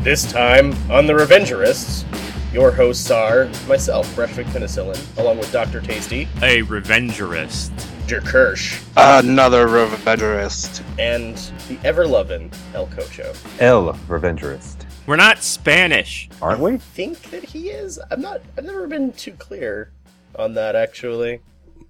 This time on The Revengerists, your hosts are myself, Breshvik Penicillin, along with Dr. Tasty, a Revengerist, Der Kirsch, another Revengerist, and the ever-loving El Cocho. El Revengerist. We're not Spanish, Aren't we? I think that he is. I've never been too clear on that, actually.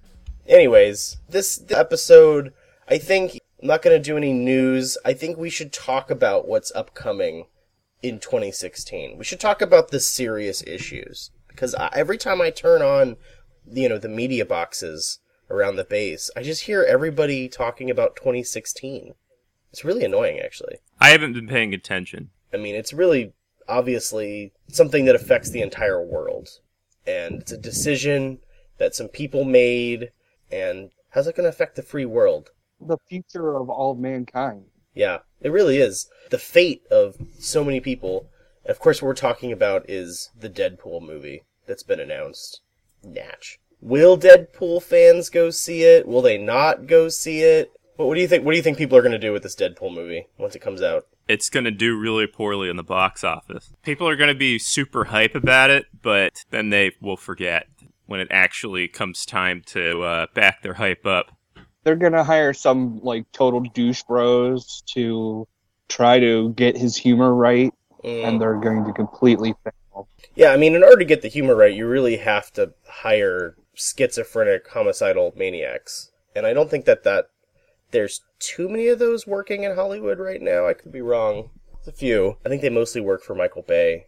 Anyways, this episode, I think I'm not going to do any news. I think we should talk about what's upcoming in 2016. We should talk about the serious issues. Because every time I turn on, the media boxes around the base, I just hear everybody talking about 2016. It's really annoying, actually. I haven't been paying attention. I mean, it's really, obviously, something that affects the entire world. And it's a decision that some people made, and how's it going to affect the free world? the future of all mankind. Yeah, it really is. The fate of so many people. And of course, what we're talking about is the Deadpool movie that's been announced. Natch. Will Deadpool fans go see it? Will they not go see it? What do you think? What do you think people are going to do with this Deadpool movie once it comes out? It's going to do really poorly in the box office. People are going to be super hype about it, but then they will forget when it actually comes time to back their hype up. They're gonna hire some total douche bros to try to get his humor right, and they're going to completely fail. Yeah, I mean, in order to get the humor right, you really have to hire schizophrenic, homicidal maniacs. And I don't think that there's too many of those working in Hollywood right now. I could be wrong. There's a few. I think they mostly work for Michael Bay.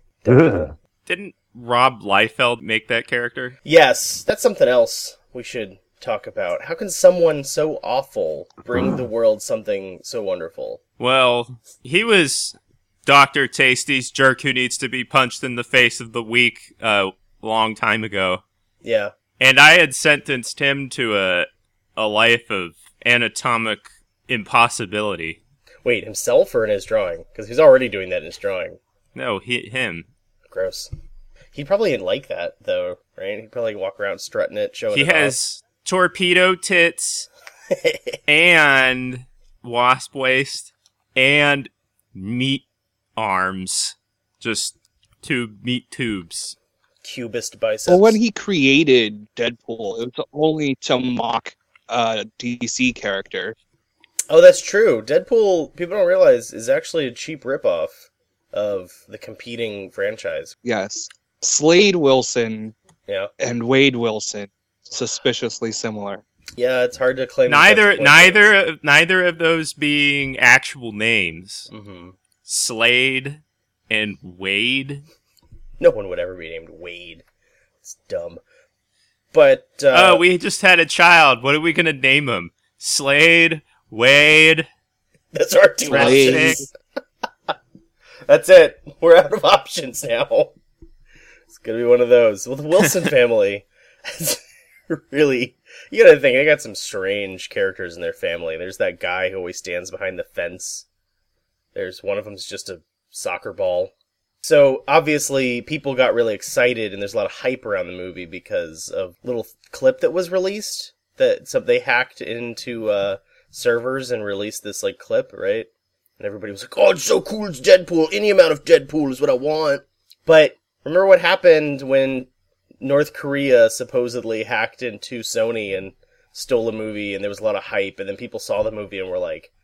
Didn't Rob Liefeld make that character? Yes, that's something else we should talk about. How can someone so awful bring the world something so wonderful? Well, he was Dr. Tasty's jerk who needs to be punched in the face of the week a long time ago. Yeah. And I had sentenced him to a life of anatomic impossibility. Wait, himself or in his drawing? Because he's already doing that in his drawing. No, him. Gross. He probably didn't like that, though, right? He'd probably walk around strutting it, showing He it has torpedo tits and wasp waist and meat arms. Just two meat tubes. Cubist biceps. Well, when he created Deadpool, it was only to mock a DC character. Oh, that's true. Deadpool, people don't realize, is actually a cheap ripoff of the competing franchise. Yes. Slade Wilson Yeah. and Wade Wilson, suspiciously similar. Yeah, it's hard to claim. Neither of those being actual names. Mm-hmm. Slade and Wade. No one would ever be named Wade. It's dumb. But We just had a child. What are we gonna name him? Slade, Wade. that's our two Slade. options. That's it. We're out of options now. It's gonna be one of those. Well, the Wilson family is really. You gotta think, they got some strange characters in their family. There's that guy who always stands behind the fence. There's one of them's just a soccer ball. So, obviously, people got really excited, and there's a lot of hype around the movie because of a little clip that was released. They hacked into servers and released this, clip, right? And everybody was like, oh, it's so cool, it's Deadpool. Any amount of Deadpool is what I want. But remember what happened when North Korea supposedly hacked into Sony and stole a movie, and there was a lot of hype, and then people saw the movie and were like,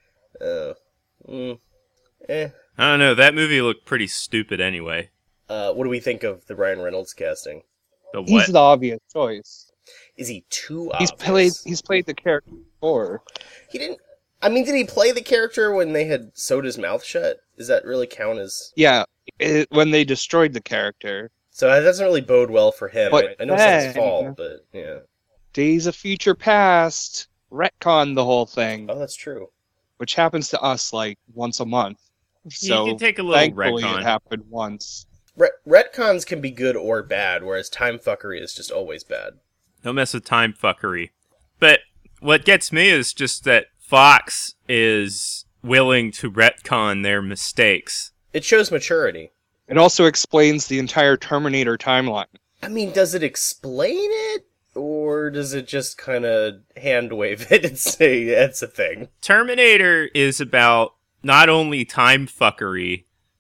I don't know. That movie looked pretty stupid anyway. What do we think of the Ryan Reynolds casting? The what? He's the obvious choice. Is he too obvious? He's played the character before. He didn't... I mean, did he play the character when they had sewed his mouth shut? Does that really count as... Yeah, when they destroyed the character. So that doesn't really bode well for him. But I know it's not his then- fault, but yeah. Days of Future Past retcon the whole thing, Oh, that's true. which happens to us once a month. So you can take a little thankfully retcon. it happened once. Retcons can be good or bad, whereas time fuckery is just always bad. Don't mess with time fuckery. But what gets me is just that Fox is willing to retcon their mistakes. It shows maturity. It also explains the entire Terminator timeline. I mean, does it explain it? Or does it just kind of hand wave it and say it's a thing? Terminator is about not only time fuckery,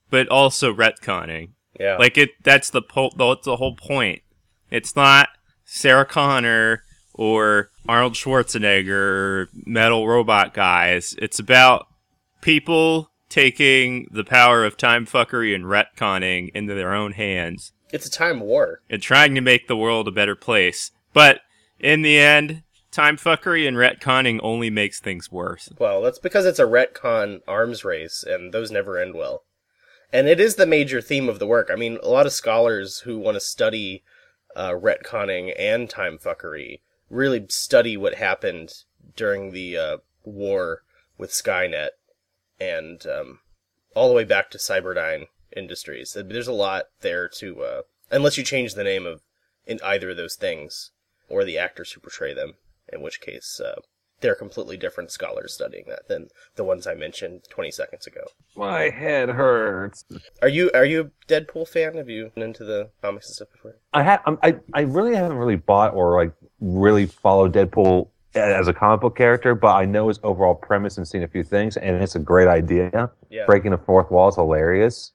but also retconning. Yeah. Like that's the whole point. It's not Sarah Connor or Arnold Schwarzenegger or metal robot guys. It's about people taking the power of time fuckery and retconning into their own hands. It's a time war. And trying to make the world a better place. But in the end, time fuckery and retconning only makes things worse. Well, that's because it's a retcon arms race, and those never end well. And it is the major theme of the work. I mean, a lot of scholars who want to study retconning and time fuckery really study what happened during the war with Skynet and all the way back to Cyberdyne Industries. There's a lot there to, unless you change the name of in either of those things, or the actors who portray them, in which case they're completely different scholars studying that than the ones I mentioned 20 seconds ago. My head hurts. Are you a Deadpool fan? Have you been into the comics and stuff before? I really haven't really bought or like really followed Deadpool as a comic book character, but I know his overall premise and seen a few things, and it's a great idea. Yeah. Breaking the fourth wall is hilarious.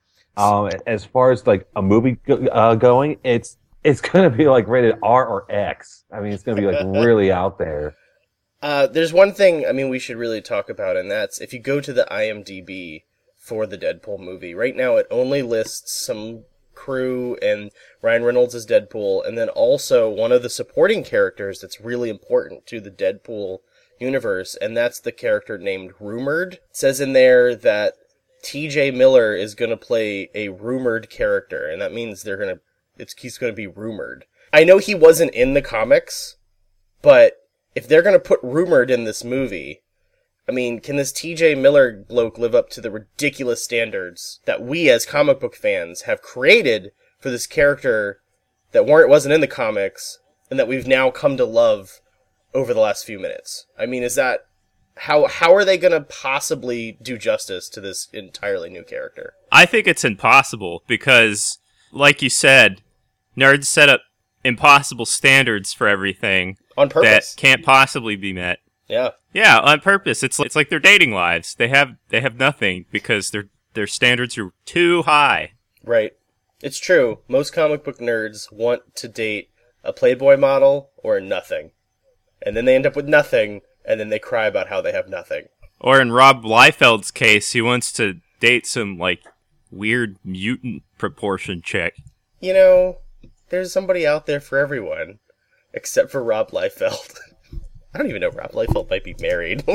As far as like a movie going, it's going to be like rated R or X. I mean, it's going to be like really out there. There's one thing, I mean, we should really talk about, and that's if you go to the IMDb for the Deadpool movie, right now it only lists some crew and Ryan Reynolds as Deadpool, and then also one of the supporting characters that's really important to the Deadpool universe, and that's the character named Rumored. It says in there that T.J. Miller is going to play a rumored character, and that means he's going to be rumored. I know he wasn't in the comics, but if they're going to put Rumored in this movie, I mean, can this T.J. Miller bloke live up to the ridiculous standards that we as comic book fans have created for this character that wasn't in the comics and that we've now come to love over the last few minutes? I mean, is that... How are they going to possibly do justice to this entirely new character? I think it's impossible because, like you said, nerds set up impossible standards for everything On purpose. that can't possibly be met. Yeah. Yeah, on purpose. It's like their dating lives. They have nothing because their standards are too high. Right. It's true. Most comic book nerds want to date a Playboy model or nothing. And then they end up with nothing, and then they cry about how they have nothing. Or in Rob Liefeld's case, he wants to date some, like, weird mutant proportion chick. You know, there's somebody out there for everyone, except for Rob Liefeld. I don't even know if Rob Liefeld might be married.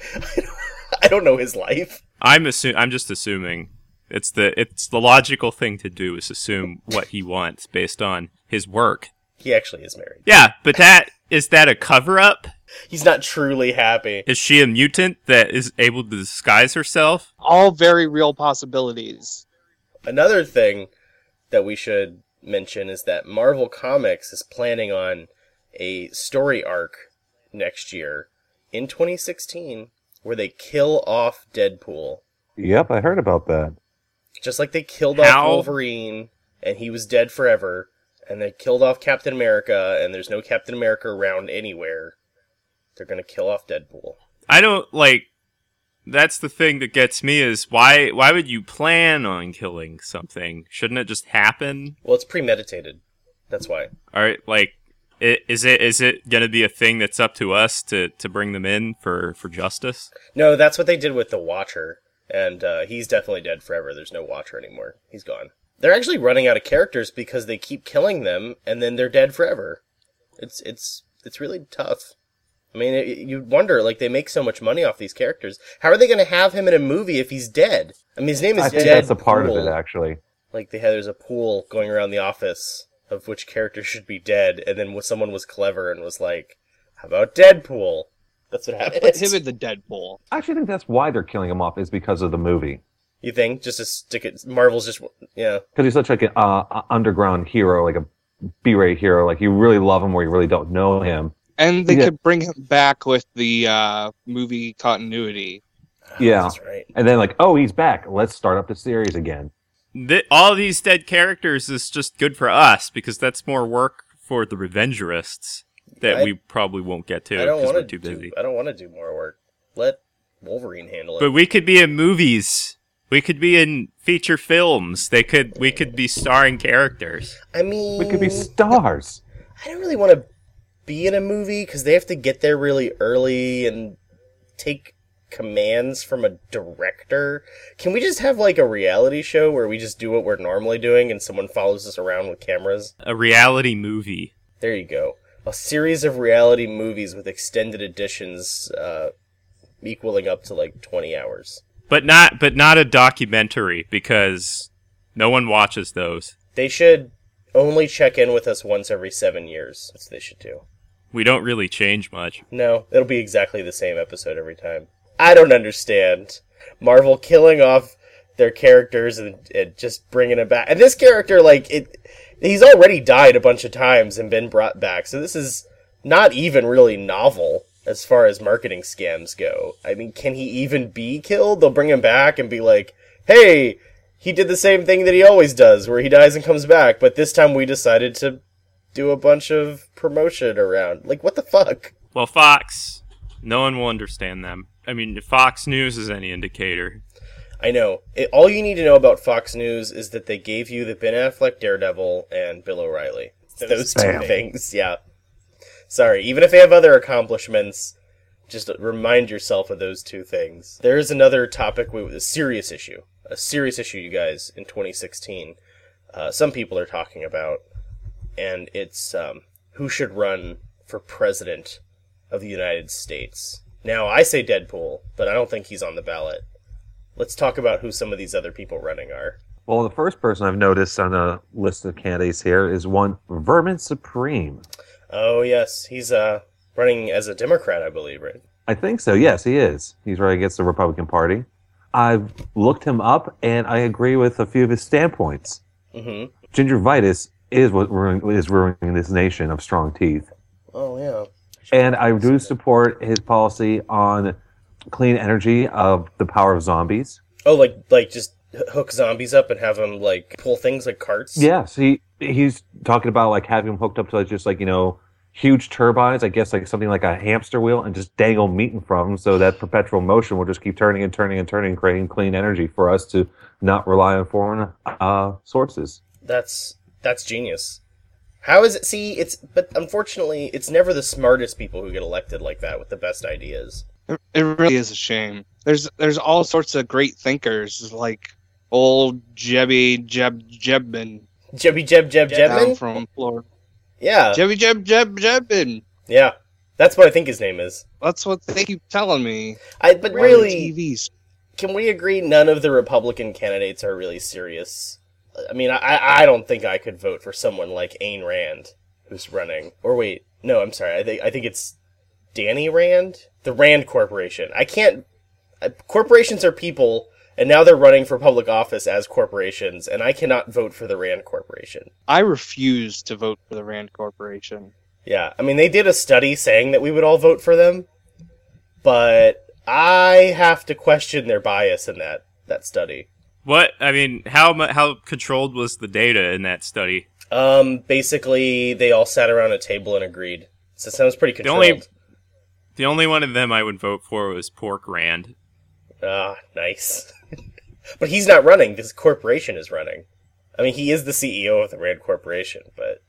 I don't know his life. I'm just assuming. It's the logical thing to do is assume what he wants based on his work. He actually is married. Yeah, but is that a cover-up? He's not truly happy. Is she a mutant that is able to disguise herself? All very real possibilities. Another thing that we should mention is that Marvel Comics is planning on a story arc next year in 2016 where they kill off Deadpool. Yep, I heard about that. Just like they killed off Wolverine and he was dead forever, and they killed off Captain America and there's no Captain America around anywhere. They're going to kill off Deadpool. I don't, that's the thing that gets me is why would you plan on killing something? Shouldn't it just happen? Well, it's premeditated. That's why. Alright, is it going to be a thing that's up to us to bring them in for justice? No, that's what they did with the Watcher, and he's definitely dead forever. There's no Watcher anymore. He's gone. They're actually running out of characters because they keep killing them, and then they're dead forever. It's really tough. I mean, you wonder, they make so much money off these characters. How are they going to have him in a movie if he's dead? I mean, his name is Deadpool. I think that's a part of it, actually. There's a pool going around the office of which character should be dead, and then someone was clever and was like, how about Deadpool? That's what happens. Him and the Deadpool. I actually think that's why they're killing him off, is because of the movie. You think? Just to stick it... Marvel's just... Yeah. Because he's such an underground hero, like a B-rate hero. You really love him or you really don't know him. And they could bring him back with the movie continuity. Yeah. That's right. And then he's back. Let's start up the series again. All these dead characters is just good for us because that's more work for the Revengerists that we probably won't get to because we're too busy. I don't want to do more work. Let Wolverine handle it. But we could be in movies We could be in feature films. We could be starring characters. I mean, We could be stars. I don't really want to be in a movie because they have to get there really early and take commands from a director. Can we just have like a reality show where we just do what we're normally doing and someone follows us around with cameras? A reality movie. There you go. A series of reality movies with extended editions equaling up to like 20 hours. But not a documentary, because no one watches those. They should only check in with us once every 7 years. That's what they should do. We don't really change much. No, it'll be exactly the same episode every time. I don't understand. Marvel killing off their characters and just bringing them back. And this character, he's already died a bunch of times and been brought back. So this is not even really novel as far as marketing scams go. I mean, can he even be killed? They'll bring him back and be like, hey, he did the same thing that he always does, where he dies and comes back. But this time we decided to do a bunch of promotion around. Like, what the fuck? Well, Fox, no one will understand them. I mean, if Fox News is any indicator. I know. All you need to know about Fox News is that they gave you the Ben Affleck Daredevil and Bill O'Reilly. Those two things, yeah. Sorry, even if they have other accomplishments, just remind yourself of those two things. There is another topic with a serious issue, you guys, in 2016. Some people are talking about, and it's who should run for president of the United States. Now, I say Deadpool, but I don't think he's on the ballot. Let's talk about who some of these other people running are. Well, the first person I've noticed on the list of candidates here is one Vermin Supreme. Oh, yes. He's running as a Democrat, I believe, right? I think so. Yes, he is. He's running against the Republican Party. I've looked him up, and I agree with a few of his standpoints. Mm-hmm. Gingivitis is what is ruining this nation of strong teeth. Oh, yeah. And I do support his policy on clean energy of the power of zombies. Oh, like just hook zombies up and have them, pull things like carts? Yes, he's talking about, having them hooked up to, huge turbines, I guess, something like a hamster wheel, and just dangle meat in front of them so that perpetual motion will just keep turning and turning and turning, creating clean energy for us to not rely on foreign sources. That's genius. How is it? But unfortunately, it's never the smartest people who get elected like that with the best ideas. It really is a shame. There's all sorts of great thinkers, like old Jebby Jebman. Jebby Jebman? From Florida. Yeah. Jebby Jebman. Yeah. That's what I think his name is. That's what they keep telling me. But really, TVs. Can we agree none of the Republican candidates are really serious? I mean, I don't think I could vote for someone like Ayn Rand, who's running. Or wait, no, I'm sorry. I think it's Danny Rand? The Rand Corporation. I can't... Corporations are people, and now they're running for public office as corporations, and I cannot vote for the Rand Corporation. I refuse to vote for the Rand Corporation. Yeah, I mean, they did a study saying that we would all vote for them, but I have to question their bias in that study. What? I mean, how controlled was the data in that study? Basically, they all sat around a table and agreed. So it sounds pretty controlled. The only one of them I would vote for was Pork Rand. Ah, nice. But he's not running. This corporation is running. I mean, he is the CEO of the Rand Corporation, but...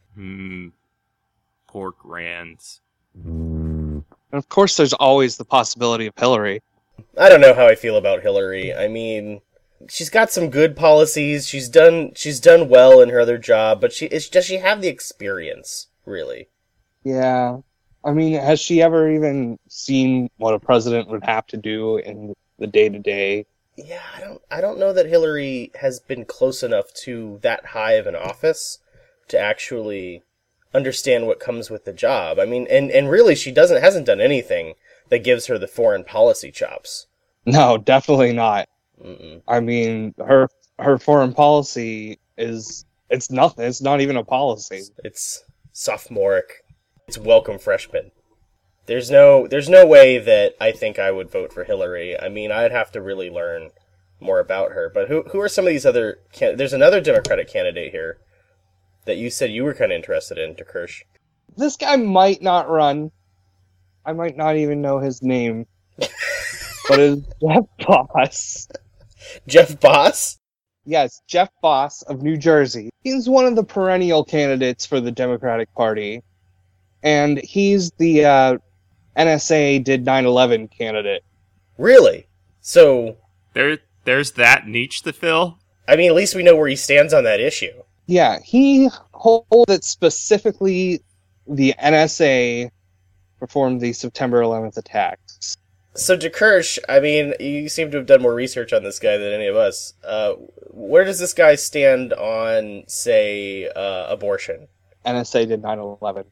Pork Rands. And of course, there's always the possibility of Hillary. I don't know how I feel about Hillary. I mean... She's got some good policies. She's done well in her other job, but does she have the experience, really? Yeah. I mean, has she ever even seen what a president would have to do in the day-to-day? Yeah, I don't know that Hillary has been close enough to that high of an office to actually understand what comes with the job. I mean, and really she hasn't done anything that gives her the foreign policy chops. No, definitely not. Mm-mm. I mean, her foreign policy it's nothing. It's not even a policy. It's sophomoric. It's welcome freshman. There's no way that I think I would vote for Hillary. I mean, I'd have to really learn more about her. But who are some of these other there's another Democratic candidate here that you said you were kind of interested in, DeKirsch. This guy might not run. I might not even know his name. But his boss Jeff Boss? Yes, Jeff Boss of New Jersey. He's one of the perennial candidates for the Democratic Party. And he's the NSA did 9/11 candidate. Really? So, There's that niche to fill. I mean, at least we know where he stands on that issue. Yeah, he holds that specifically the NSA performed the September 11th attacks. So, DeKirsch, I mean, you seem to have done more research on this guy than any of us. Where does this guy stand on, say, abortion? NSA did 9/11.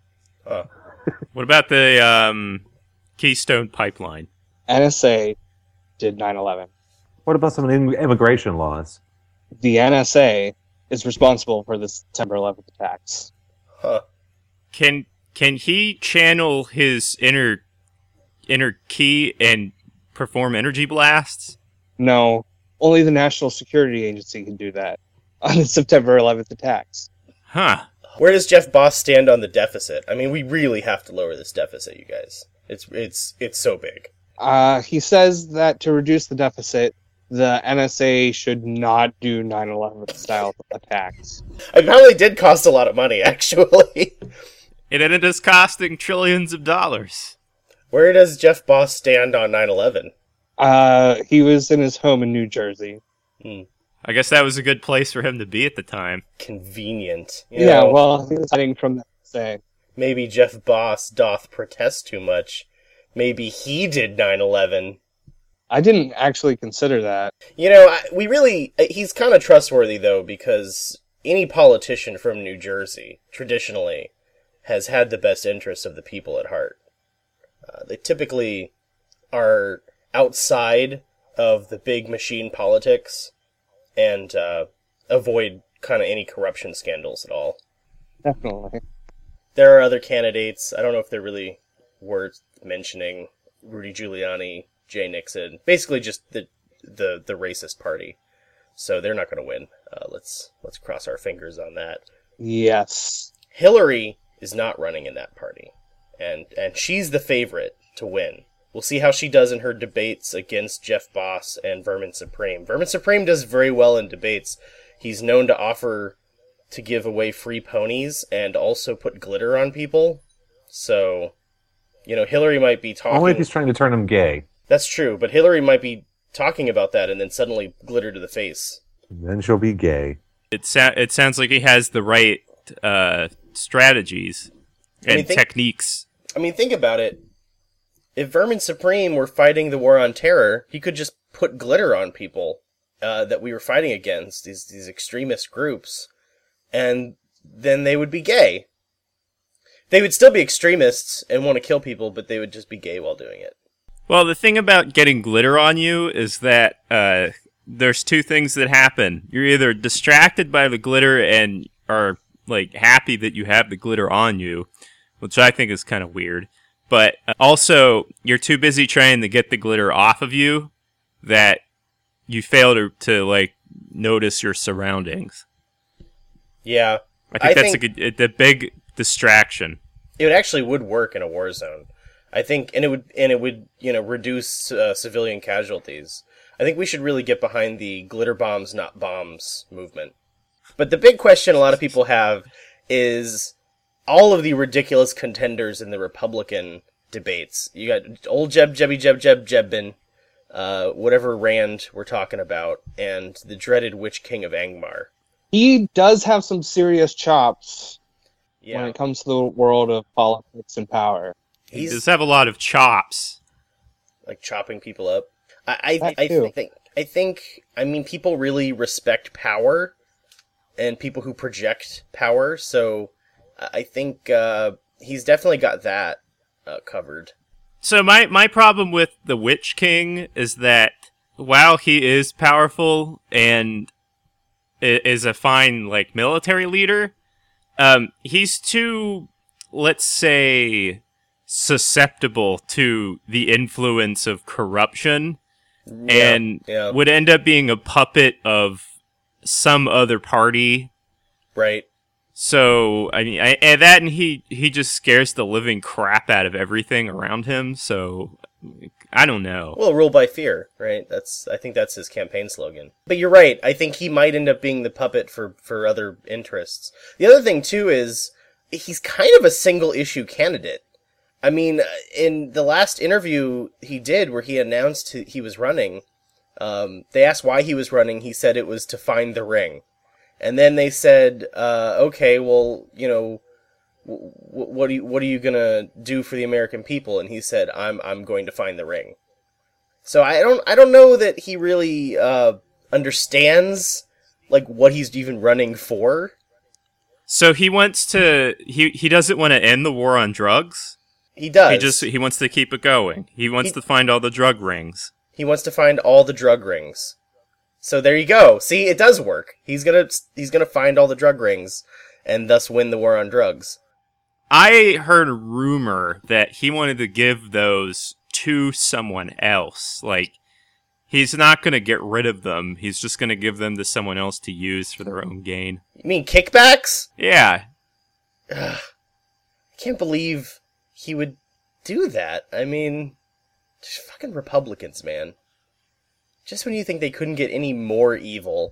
What about the Keystone Pipeline? NSA did 9/11. What about some immigration laws? The NSA is responsible for the September 11th attacks. Huh. Can he channel his inner key and perform energy blasts? No, only the National Security Agency can do that on the September 11th attacks. Huh. Where does Jeff Boss stand on the deficit? I mean, we really have to lower this deficit, you guys. It's so big. He says that to reduce the deficit, the NSA should not do 9/11 style attacks. It probably did cost a lot of money, actually. It ended up costing trillions of dollars. Where does Jeff Boss stand on 9/11? He was in his home in New Jersey. I guess that was a good place for him to be at the time. Convenient. Yeah, well, he was hiding from the NSA. Maybe Jeff Boss doth protest too much. Maybe he did 9/11. I didn't actually consider that. You know, he's kind of trustworthy, though, because any politician from New Jersey, traditionally, has had the best interests of the people at heart. They typically are outside of the big machine politics and avoid kind of any corruption scandals at all. Definitely. There are other candidates. I don't know if they're really worth mentioning. Rudy Giuliani, Jay Nixon, basically just the racist party. So they're not going to win. Let's cross our fingers on that. Yes. Hillary is not running in that party, and she's the favorite to win. We'll see how she does in her debates against Jeff Boss and Vermin Supreme. Vermin Supreme does very well in debates. He's known to offer to give away free ponies and also put glitter on people. So, you know, Hillary might be talking... Only if he's trying to turn him gay. That's true, but Hillary might be talking about that and then suddenly glitter to the face. Then she'll be gay. It sounds like he has the right strategies and techniques. I mean, think about it. If Vermin Supreme were fighting the war on terror, he could just put glitter on people that we were fighting against, these extremist groups, and then they would be gay. They would still be extremists and want to kill people, but they would just be gay while doing it. Well, the thing about getting glitter on you is that there's two things that happen. You're either distracted by the glitter and are like happy that you have the glitter on you, which I think is kind of weird. But also, you're too busy trying to get the glitter off of you that you fail to like notice your surroundings. Yeah, I think that's a big distraction. It actually would work in a war zone. I think, and it would reduce civilian casualties. I think we should really get behind the glitter bombs, not bombs movement. But the big question a lot of people have is all of the ridiculous contenders in the Republican debates. You got old Jebbin, whatever Rand we're talking about, and the dreaded Witch King of Angmar. He does have some serious chops when it comes to the world of politics and power. He does have a lot of chops. Like chopping people up. I think, people really respect power and people who project power, so I think he's definitely got that covered. So my problem with the Witch King is that while he is powerful and is a fine like military leader, he's too, let's say, susceptible to the influence of corruption and would end up being a puppet of some other party. Right. So, I mean, and he just scares the living crap out of everything around him, so I don't know. Well, rule by fear, right? I think that's his campaign slogan. But you're right. I think he might end up being the puppet for other interests. The other thing, too, is he's kind of a single-issue candidate. I mean, in the last interview he did where he announced he was running, they asked why he was running. He said it was to find the ring. And then they said, okay, well, you know, what are you gonna do for the American people? And he said, I'm going to find the ring. So I don't know that he really understands like what he's even running for. So he wants to he doesn't want to end the war on drugs. He does. He wants to keep it going. He wants to find all the drug rings. He wants to find all the drug rings. So there you go. See, it does work. He's gonna find all the drug rings and thus win the war on drugs. I heard a rumor that he wanted to give those to someone else. Like, he's not going to get rid of them. He's just going to give them to someone else to use for their own gain. You mean kickbacks? Yeah. Ugh. I can't believe he would do that. I mean, just fucking Republicans, man. Just when you think they couldn't get any more evil.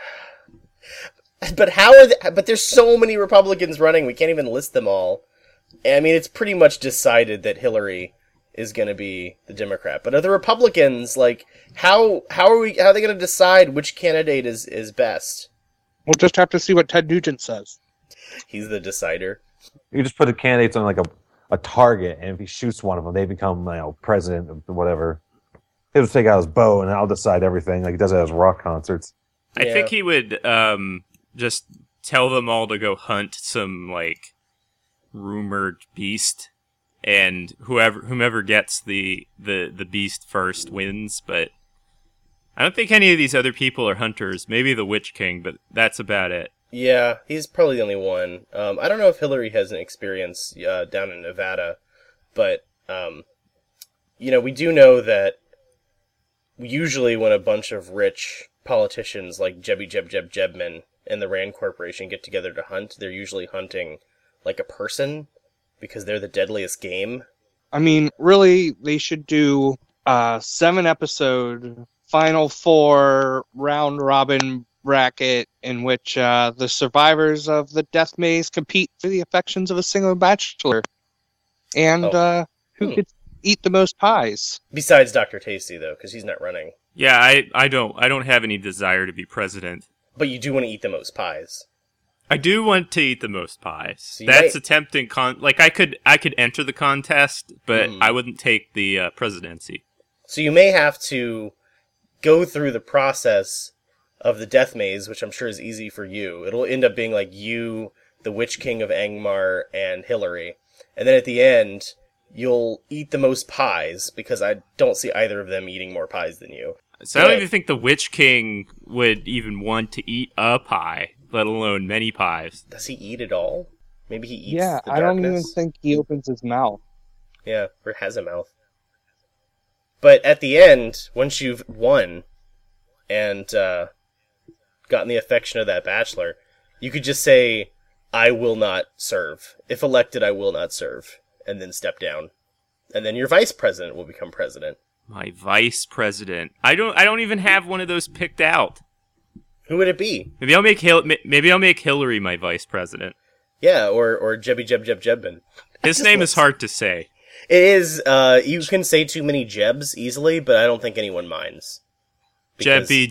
But but there's so many Republicans running, we can't even list them all. I mean, it's pretty much decided that Hillary is going to be the Democrat. But are the Republicans, like, how are they going to decide which candidate is best? We'll just have to see what Ted Nugent says. He's the decider. You just put the candidates on like a target, and if he shoots one of them, they become president of whatever. He'll just take out his bow, and I'll decide everything, like he does at his rock concerts. I think he would just tell them all to go hunt some like rumored beast, and whomever gets the beast first wins. But I don't think any of these other people are hunters. Maybe the Witch King, but that's about it. Yeah, he's probably the only one. I don't know if Hillary has an experience down in Nevada, but we do know that usually when a bunch of rich politicians like Jebman and the Rand Corporation get together to hunt, they're usually hunting like a person because they're the deadliest game. I mean, really, they should do a 7-episode Final Four round robin bracket in which the survivors of the death maze compete for the affections of a single bachelor, and who could eat the most pies. Besides Dr. Tasty, though, because he's not running. Yeah, I don't have any desire to be president. But you do want to eat the most pies. I do want to eat the most pies. So that's a tempting like I could enter the contest, but I wouldn't take the presidency. So you may have to go through the process of the death maze, which I'm sure is easy for you. It'll end up being like you, the Witch King of Angmar, and Hillary. And then at the end, you'll eat the most pies, because I don't see either of them eating more pies than you. So I don't even think the Witch King would even want to eat a pie, let alone many pies. Does he eat it all? Maybe he eats Yeah, the I don't even darkness? think he opens his mouth. Yeah, or has a mouth. But at the end, once you've won and gotten the affection of that bachelor, you could just say, I will not serve. If elected, I will not serve. And then step down. And then your vice president will become president. My vice president. I don't even have one of those picked out. Who would it be? Maybe I'll make Hillary my vice president. Yeah, or Jebman. His name is hard to say. It is, you can say too many Jebs easily, but I don't think anyone minds. Jebby,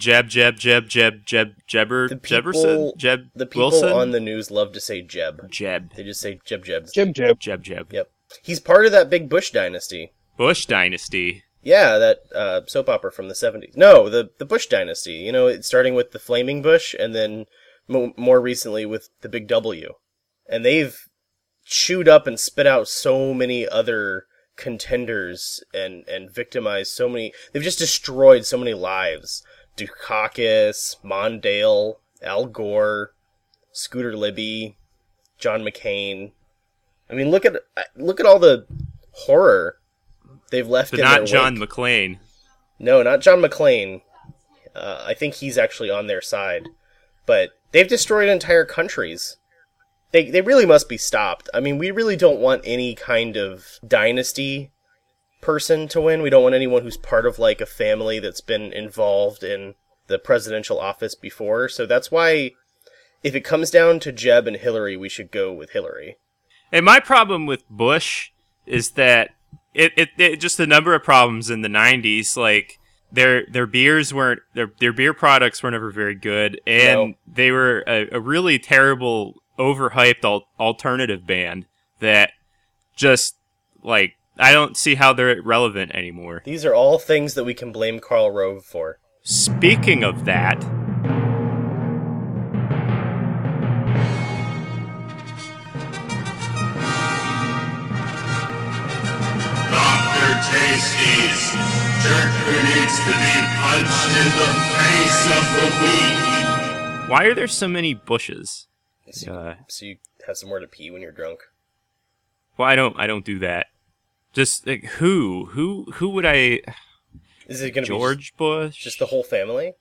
Jebber, Jebberson, Jeb The people Wilson? on the news love to say Jeb. Jeb. They just say Jebs. Jeb. Jeb. Yep. He's part of that big Bush dynasty. Bush Dynasty. Yeah, that soap opera from the 70s. No, the Bush dynasty. You know, it's starting with the Flaming Bush, and then more recently with the Big W. And they've chewed up and spit out so many other contenders and victimized so many. They've just destroyed so many lives. Dukakis, Mondale, Al Gore, Scooter Libby, John McCain. I mean, look at all the horror they've left But in not their John wake. McClane. No, not John McClane. I think he's actually on their side. But they've destroyed entire countries. They really must be stopped. I mean, we really don't want any kind of dynasty person to win. We don't want anyone who's part of like a family that's been involved in the presidential office before. So that's why if it comes down to Jeb and Hillary, we should go with Hillary. And my problem with Bush is that it just a number of problems in the 90s, like their beers weren't their beer products were never very good, and they were a really terrible, overhyped alternative band that just like I don't see how they're relevant anymore. These are all things that we can blame Karl Rove for. Speaking of that, Dr. Tasties, Jerker needs to be punched in the face of the week. why are there so many bushes? So you have somewhere to pee when you're drunk. Well, I don't do that. Just like who would I? Is it going to be George Bush? just the whole family?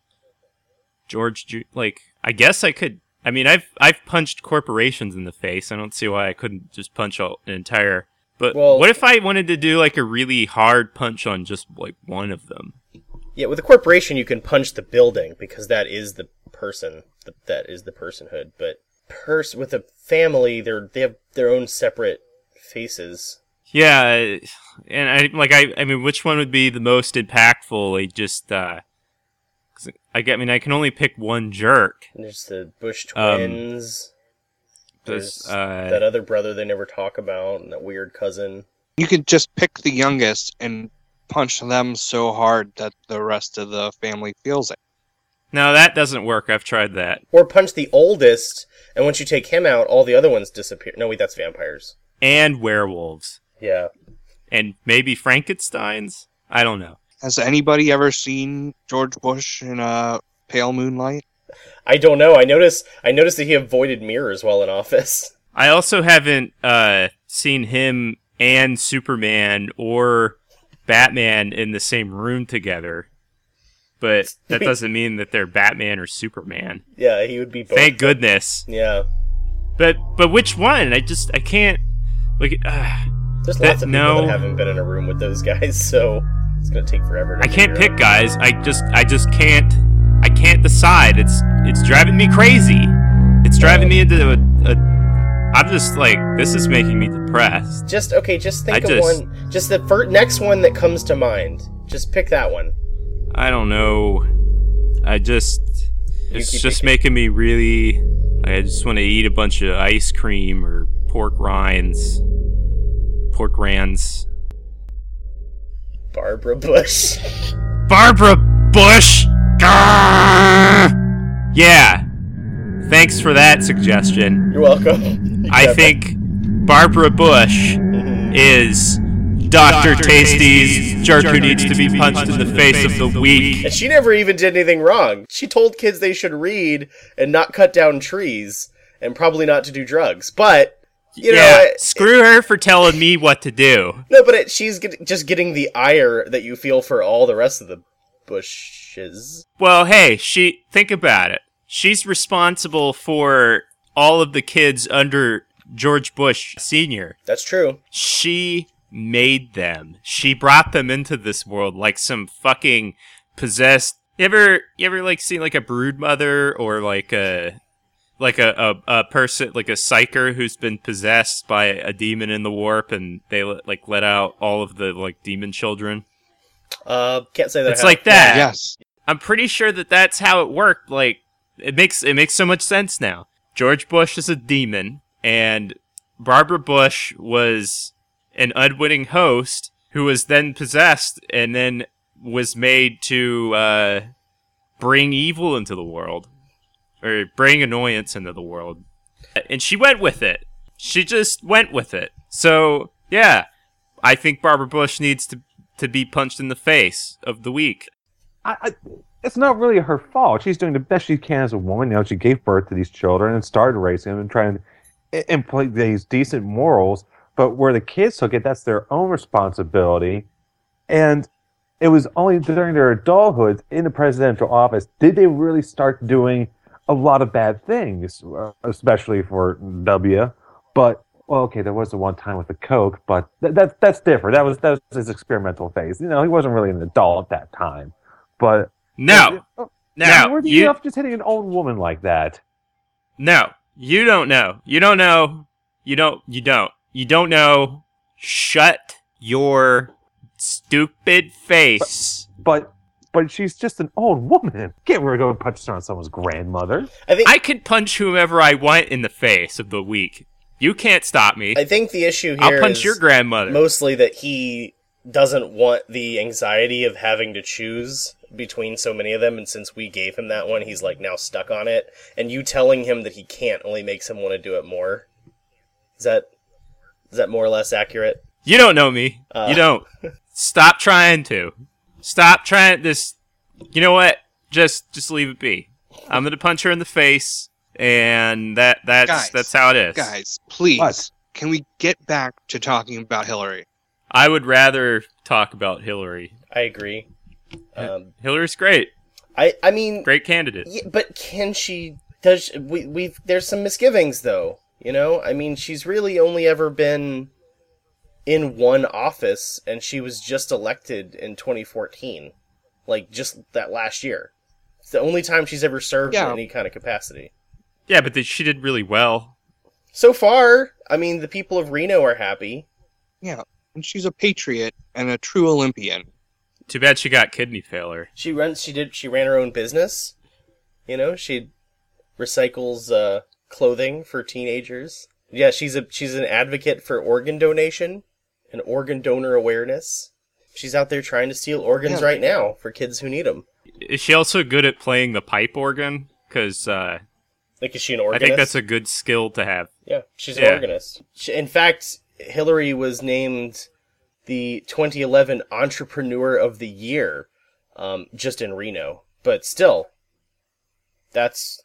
Like I guess I could. I mean, I've punched corporations in the face. I don't see why I couldn't just punch an entire. But Well- what if I wanted to do like a really hard punch on just like one of them? Yeah, with a corporation you can punch the building because that is the person. That is the personhood. But with a family, they have their own separate faces. Yeah, and I mean, which one would be the most impactful? Like just 'cause I mean, I can only pick one jerk. And there's the Bush twins. There's that other brother they never talk about, and that weird cousin. You could just pick the youngest and punch them so hard that the rest of the family feels it. No, that doesn't work. I've tried that. Or punch the oldest, and once you take him out, all the other ones disappear. No, wait, that's vampires. And werewolves. Yeah. And maybe Frankensteins? I don't know. Has anybody ever seen George Bush in a pale moonlight? I don't know. I noticed that he avoided mirrors while in office. I also haven't seen him and Superman or Batman in the same room together. But that doesn't mean that they're Batman or Superman. Yeah, he would be both. Thank goodness. Yeah. But which one? I can't. Like, There's lots of people that haven't been in a room with those guys, so it's gonna take forever to I can't figure pick out. guys. I just can't. I can't decide. It's driving me crazy. It's driving me into I'm just like, this is making me depressed. Just think of one. Just the next one that comes to mind. Just pick that one. I don't know. It's keep just picking. making me really. I just want to eat a bunch of ice cream or pork rinds. Barbara Bush. Barbara Bush! Grrr! Yeah. Thanks for that suggestion. You're welcome. I think Barbara Bush is Dr. Tasty's jerk who needs to be punched in the face of the week. And she never even did anything wrong. She told kids they should read and not cut down trees and probably not to do drugs. But, you know... Screw her for telling me what to do. No, but she's just getting the ire that you feel for all the rest of the Bushes. Well, hey, think about it. She's responsible for all of the kids under George Bush Sr. That's true. She made them. She brought them into this world like some fucking possessed. You ever like see like a brood mother or like a person like a psyker who's been possessed by a demon in the warp and they let out all of the like demon children? Can't say that. It's like that. Yes. I'm pretty sure that that's how it worked. Like it makes so much sense now. George Bush is a demon, and Barbara Bush was an unwitting host who was then possessed and then was made to bring evil into the world or bring annoyance into the world, and she went with it. She just went with it. So yeah, I think Barbara Bush needs to be punched in the face of the week. It's not really her fault. She's doing the best she can as a woman. You know, she gave birth to these children and started raising them and trying to implement these decent morals. But where the kids took it, that's their own responsibility. And it was only during their adulthood in the presidential office did they really start doing a lot of bad things, especially for W. But Well, okay, there was the one time with the coke, but that's different. That was his experimental phase. You know, he wasn't really an adult at that time. But No, no, where do you have just hitting an old woman like that? no, you don't know. You don't know. You don't know. Shut your stupid face. But she's just an old woman. Can't really go punch her on someone's grandmother. I could punch whomever I want in the face of the week. You can't stop me. I think the issue here I'll punch is your grandmother. mostly that he doesn't want the anxiety of having to choose between so many of them, and since we gave him that one, he's like now stuck on it. And you telling him that he can't only makes him want to do it more. Is that more or less accurate? You don't know me. You don't. Stop trying to. Stop trying this. You know what? Just leave it be. I'm gonna punch her in the face, and that's how it is. Guys, please, What? can we get back to talking about Hillary? I would rather talk about Hillary. I agree. Hillary's great. I mean, Great candidate. yeah, but can she? Does we've there's some misgivings though. You know, I mean, she's really only ever been in one office, and she was just elected in 2014, like just that last year. It's the only time she's ever served in any kind of capacity. Yeah, but she did really well. So far, I mean, the people of Reno are happy. Yeah, and she's a patriot and a true Olympian. Too bad she got kidney failure. She ran her own business. You know, she recycles clothing for teenagers. Yeah, she's an advocate for organ donation and organ donor awareness. She's out there trying to steal organs right now for kids who need them. Is she also good at playing the pipe organ? Because Like, is she an I organist? think that's a good skill to have. Yeah, she's an organist. In fact, Hillary was named the 2011 Entrepreneur of the Year, just in Reno. But still, that's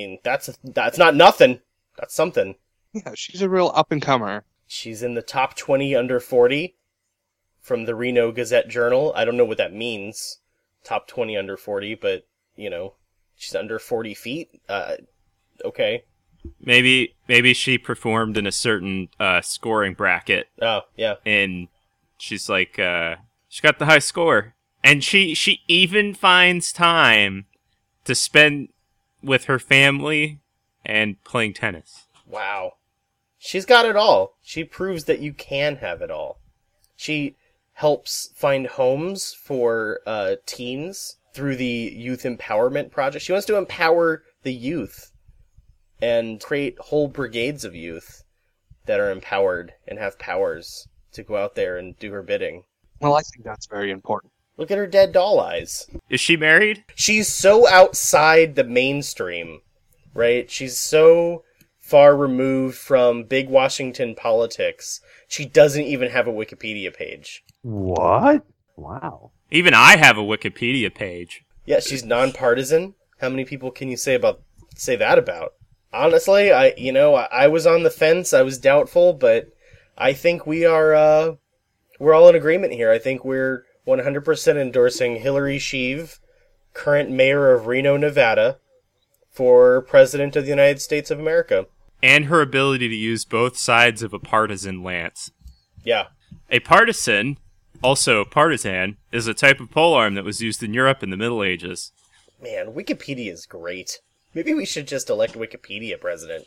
not nothing. That's something. Yeah, she's a real up-and-comer. She's in the top 20 under 40 from the Reno Gazette-Journal. I don't know what that means, top 20 under 40, but, you know, she's under 40 feet. Okay. Maybe she performed in a certain scoring bracket, Oh, yeah. and she's like, she got the high score, and she even finds time to spend with her family and playing tennis. Wow. She's got it all. She proves that you can have it all. She helps find homes for teens through the Youth Empowerment Project. She wants to empower the youth and create whole brigades of youth that are empowered and have powers to go out there and do her bidding. Well, I think that's very important. Look at her dead doll eyes. Is she married? She's so outside the mainstream, right? She's so far removed from big Washington politics. She doesn't even have a Wikipedia page. What? Wow. Even I have a Wikipedia page. Yeah, she's nonpartisan. How many people can you say that about? Honestly, I was on the fence. I was doubtful, but I think we're all in agreement here. I think we're 100% endorsing Hillary Sheev, current mayor of Reno, Nevada, for president of the United States of America. And her ability to use both sides of a partisan lance. Yeah. A partisan, also partisan, is a type of polearm that was used in Europe in the Middle Ages. Man, Wikipedia is great. Maybe we should just elect Wikipedia president.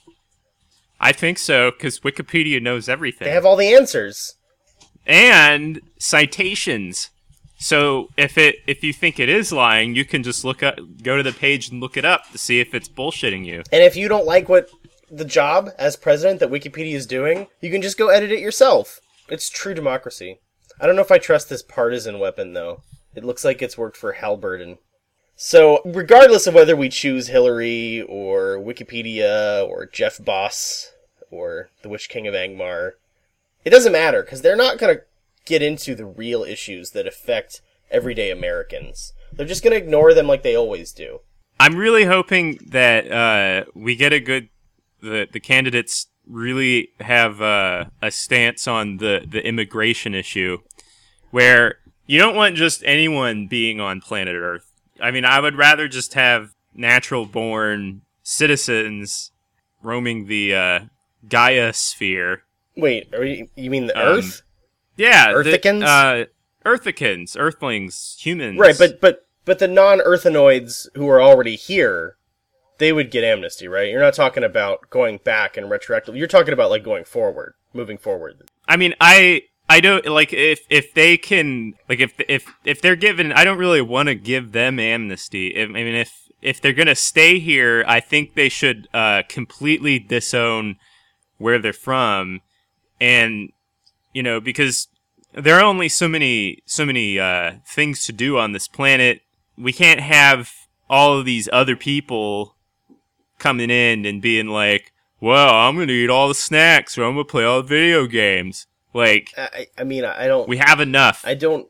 I think so, because Wikipedia knows everything. They have all the answers. And citations. So if you think it is lying, you can just go to the page and look it up to see if it's bullshitting you. And if you don't like what the job as president that Wikipedia is doing, you can just go edit it yourself. It's true democracy. I don't know if I trust this partisan weapon, though. It looks like it's worked for Halliburton. So, regardless of whether we choose Hillary, or Wikipedia, or Jeff Boss, or the Witch King of Angmar, it doesn't matter, because they're not going to get into the real issues that affect everyday Americans. They're just going to ignore them like they always do. I'm really hoping that we get the candidates really have a stance on the immigration issue, where you don't want just anyone being on planet Earth. I mean, I would rather just have natural-born citizens roaming the Gaia sphere. Wait, you mean the Earth? Yeah, Earthicans? Earthicans, Earthlings, humans. Right, but the non-Earthinoids who are already here, they would get amnesty, right? You're not talking about going back and retroactively. You're talking about like going forward, moving forward. I mean, I don't like if they can like if they're given. I don't really want to give them amnesty. If they're gonna stay here, I think they should completely disown where they're from, and because there are only so many things to do on this planet. We can't have all of these other people coming in and being like, well, I'm going to eat all the snacks or I'm going to play all the video games. Like, I mean, I don't... We have enough. I don't...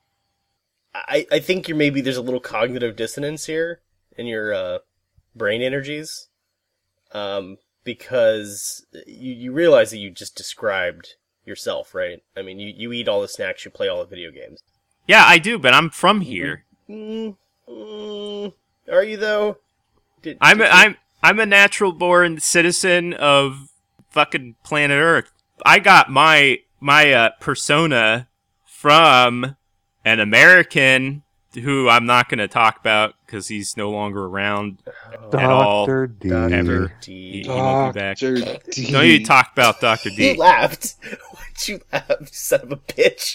I think there's a little cognitive dissonance here in your brain energies. Because you realize that you just described yourself, right? I mean, you eat all the snacks, you play all the video games. Yeah, I do, but I'm from here. Are you though? I'm a natural born citizen of fucking planet Earth. I got my persona from an American who I'm not going to talk about because he's no longer around at all. Dr. D. Ever. D. He won't be back. Dr. D. Don't you talk about Dr. D. You laughed. Why'd you laugh, you son of a bitch?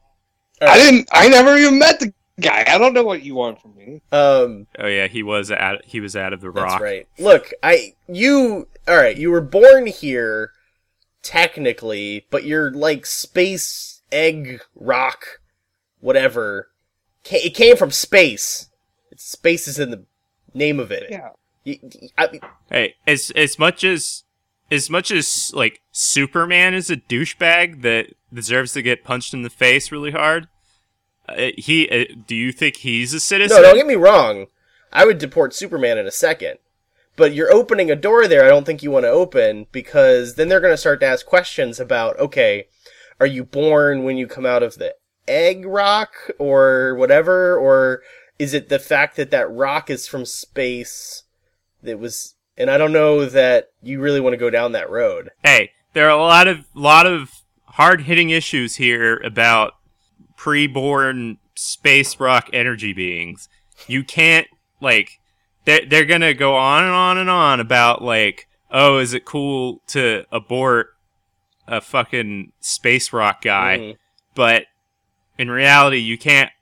I never even met the guy. I don't know what you want from me. Oh yeah, he was out of the rock. That's right. Look, you were born here, technically, but you're like space, egg, rock, whatever. It came from space. Space is in the name of it. Yeah. Hey, as much as like Superman is a douchebag that deserves to get punched in the face really hard, do you think he's a citizen? No, don't get me wrong. I would deport Superman in a second. But you're opening a door there I don't think you want to open, because then they're going to start to ask questions about, okay, are you born when you come out of the egg rock or whatever? Or is it the fact that rock is from space that was... And I don't know that you really want to go down that road. Hey, there are a lot of hard-hitting issues here about pre-born space rock energy beings. You can't, like... They're gonna go on and on and on about, like, oh, is it cool to abort a fucking space rock guy? Mm. But in reality,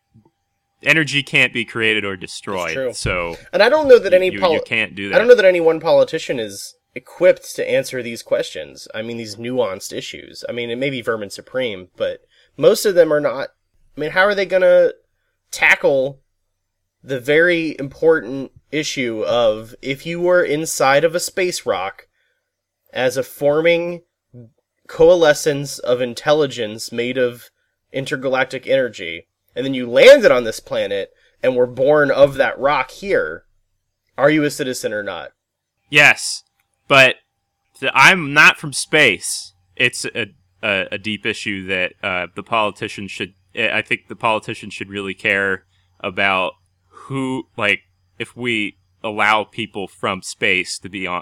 energy can't be created or destroyed. True. So, and I don't know that you can't do that. I don't know that any one politician is equipped to answer these questions. I mean, these nuanced issues. I mean, it may be Vermin Supreme, but most of them are not. I mean, how are they gonna tackle the very important issue of, if you were inside of a space rock as a forming coalescence of intelligence made of intergalactic energy, and then you landed on this planet and were born of that rock here, are you a citizen or not? Yes, but I'm not from space. It's a deep issue that the politicians should... I think the politicians should really care about who, like, if we allow people from space to be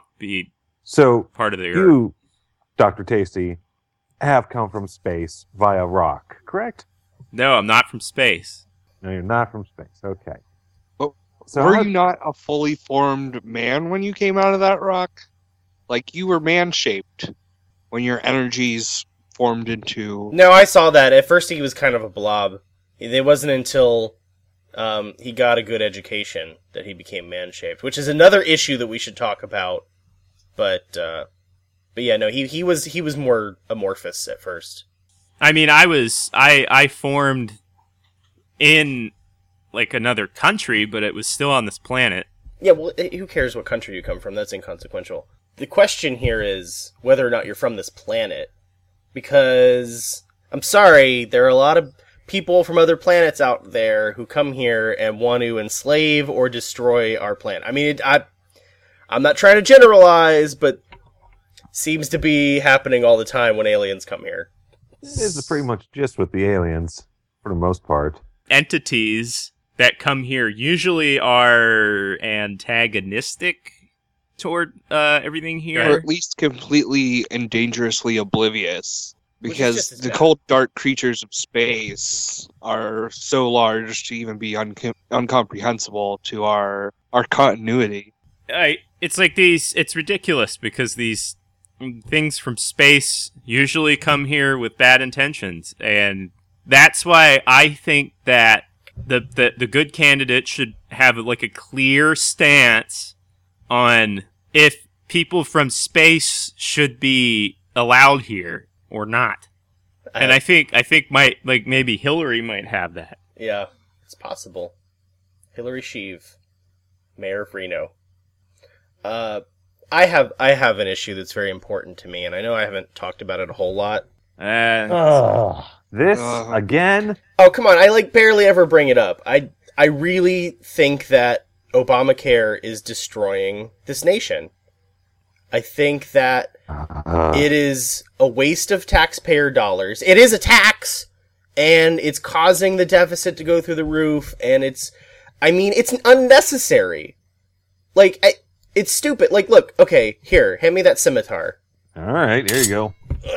So part of the Earth. You, Dr. Tasty, have come from space via rock, correct? No, I'm not from space. No, you're not from space. Okay. But So were how- you not a fully formed man when you came out of that rock? Like, you were man-shaped when your energies formed into... No, I saw that. At first he was kind of a blob. It wasn't until he got a good education that he became man-shaped, which is another issue that we should talk about. But yeah, no, he was more amorphous at first. I mean, I formed in, like, another country, but it was still on this planet. Yeah, well, who cares what country you come from? That's inconsequential. The question here is whether or not you're from this planet. Because, I'm sorry, there are a lot of people from other planets out there who come here and want to enslave or destroy our planet. I mean, I'm not trying to generalize, but seems to be happening all the time when aliens come here. This is pretty much just with the aliens, for the most part. Entities that come here usually are antagonistic toward everything Or here. at least completely and dangerously oblivious. Which is Because just as the bad. cold, dark creatures of space are so large to even be incomprehensible to our continuity. It's like it's ridiculous because these things from space usually come here with bad intentions, and that's why I think that the good candidate should have like a clear stance on if people from space should be allowed here or not. And I think maybe Hillary might have that. Yeah, it's possible. Hillary Sheev, Mayor of Reno. I have an issue that's very important to me, and I know I haven't talked about it a whole lot. This again? Oh, come on, I barely ever bring it up. I really think that Obamacare is destroying this nation. I think that it is a waste of taxpayer dollars. It is a tax, and it's causing the deficit to go through the roof, and it's unnecessary. It's stupid. Look, okay, here, hand me that scimitar. All right, here you go.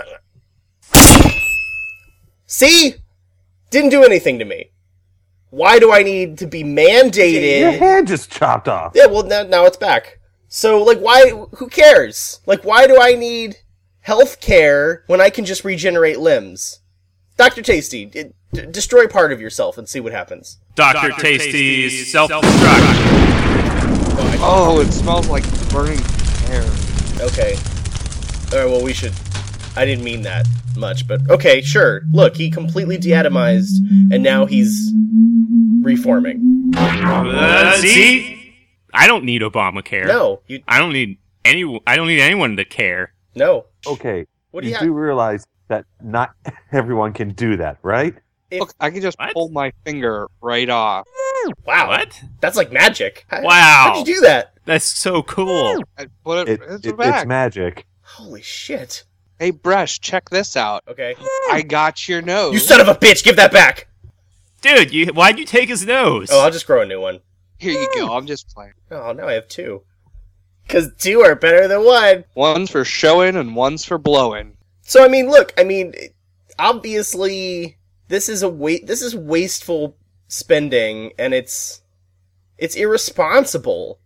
See? Didn't do anything to me. Why do I need to be mandated? Your hand just chopped off. Yeah, well, now it's back. So, why? Who cares? Why do I need health care when I can just regenerate limbs? Dr. Tasty, destroy part of yourself and see what happens. Dr. Tasty's self-destruct. Oh, it smells like burning hair. Okay. Alright, well, I didn't mean that much, but okay, sure. Look, he completely de-atomized, and now he's reforming. See? I don't need Obamacare. No, I don't need anyone to care. no. Okay, What do you you do have? realize that not everyone can do that, right? Look, I can just What? pull my finger right off. Wow. What? That's like magic. Wow. How'd you do that? That's so cool. I put it, It's back. magic. Holy shit. Hey, Bresh, check this out. Okay. I got your nose. You son of a bitch, give that back! Dude, why'd you take his nose? Oh, I'll just grow a new one. Here you go. I'm just playing. Oh, now I have two. Because two are better than one. One's for showing and one's for blowing. So, look, obviously, this is wasteful spending, and it's irresponsible.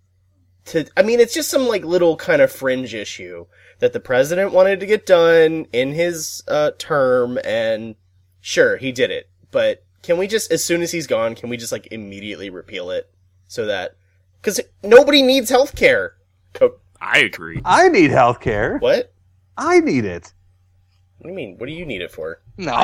It's just some, little kind of fringe issue that the president wanted to get done in his term, and sure, he did it. But can we just, as soon as he's gone, can we just, immediately repeal it? So that... Because nobody needs health care. I agree. I need health care. What? I need it. What do you mean? What do you need it for?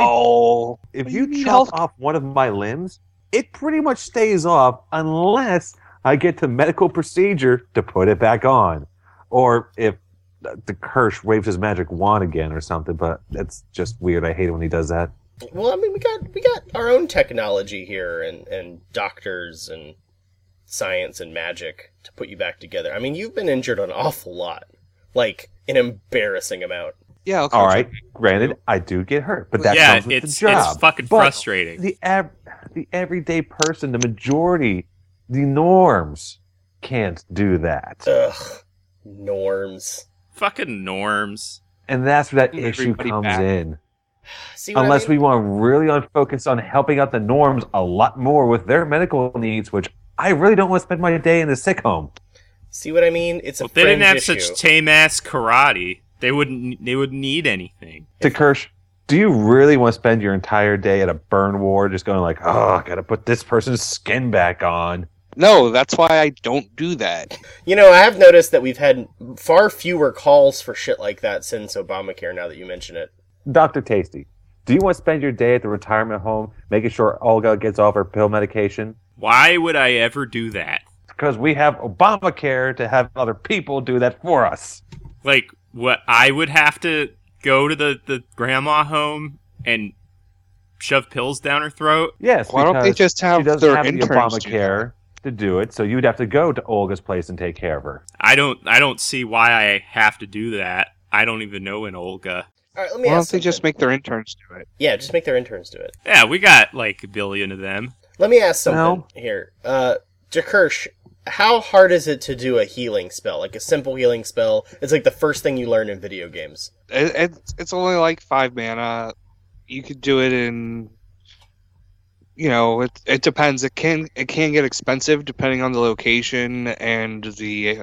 No. If You you need chop health- off one of my limbs, it pretty much stays off unless I get to medical procedure to put it back on. Or if the Kirsch waves his magic wand again or something, but that's just weird. I hate it when he does that. Well, we got our own technology here, and doctors and science and magic to put you back together. You've been injured an awful lot, an embarrassing amount. Yeah, okay. All right, granted, I do get hurt, but that Yeah, comes with it's the job. fucking But frustrating. The everyday person, the majority, the norms, can't do that, Ugh, norms. Fucking norms. and that's where that Get issue everybody comes back. in. See what Unless I mean? we want to really focus on helping out the norms a lot more with their medical needs, which I really don't want to spend my day in the sick home. See what I mean? It's a If they didn't have fringe such issue. tame ass karate, they wouldn't need anything. To Kirsch, do you really want to spend your entire day at a burn ward just going oh, I gotta put this person's skin back on? No, that's why I don't do that. I have noticed that we've had far fewer calls for shit like that since Obamacare, now that you mention it. Dr. Tasty, do you want to spend your day at the retirement home making sure Olga gets off her pill medication? Why would I ever do that? Because we have Obamacare to have other people do that for us. What, I would have to go to the grandma home and shove pills down her throat? Yes, Why don't they because just have she doesn't their have the interns do Obamacare to do it, so you would have to go to Olga's place and take care of her. I don't see why I have to do that. I don't even know an Olga. All right, let me Why ask don't they just something. make their interns do it? Yeah, just make their interns do it. Yeah, we got a billion of them. Let me ask something Well- here. Kirsch, how hard is it to do a healing spell? Like a simple healing spell. It's like the first thing you learn in video games. It's only like 5 mana. You could do it in, it depends. It can get expensive depending on the location and the,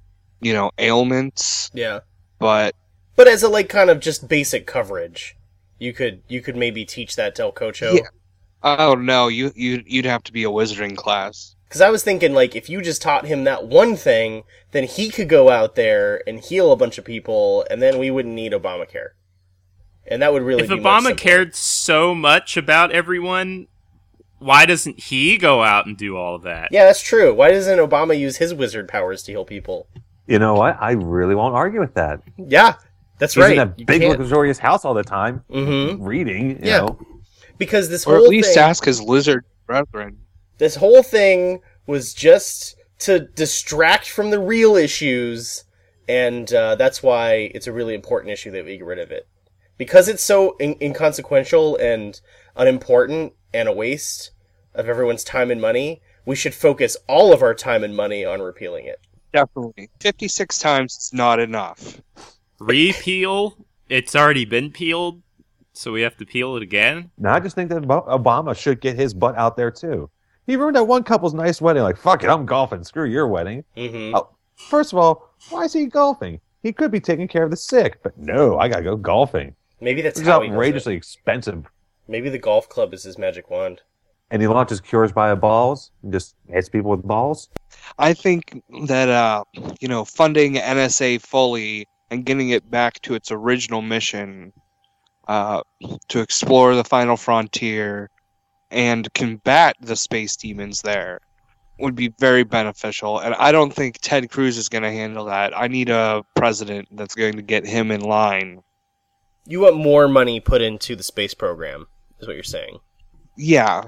ailments. Yeah. But as a like kind of just basic coverage, you could maybe teach that to El Cocho. Yeah. Oh no, you'd have to be a wizarding class. Because I was thinking, like, if you just taught him that one thing, then he could go out there and heal a bunch of people, and then we wouldn't need Obamacare. And that would really If be Obama much simpler. cared so much about everyone, why doesn't he go out and do all of that? Yeah, that's true. Why doesn't Obama use his wizard powers to heal people? You know what? I really won't argue with that. Yeah, that's He's right. in a You big, can't- luxurious house all the time, Mhm. reading, you Yeah. know. Because this Or whole at least thing... ask his lizard brethren. This whole thing was just to distract from the real issues, and that's why it's a really important issue that we get rid of it. Because it's so inconsequential and unimportant and a waste of everyone's time and money, we should focus all of our time and money on repealing it. Definitely. 56 times is not enough. Repeal? It's already been peeled, so we have to peel it again? Now, I just think that Obama should get his butt out there, too. He ruined that one couple's nice wedding. Like, fuck it, I'm golfing. Screw your wedding. Mm-hmm. Oh, first of all, why is he golfing? He could be taking care of the sick. But no, I gotta go golfing. Maybe that's It's how he does it. outrageously expensive. Maybe the golf club is his magic wand. And he launches cures via balls and just hits people with balls. I think that, funding NSA fully and getting it back to its original mission to explore the final frontier and combat the space demons there would be very beneficial. And I don't think Ted Cruz is going to handle that. I need a president that's going to get him in line. You want more money put into the space program, is what you're saying. Yeah,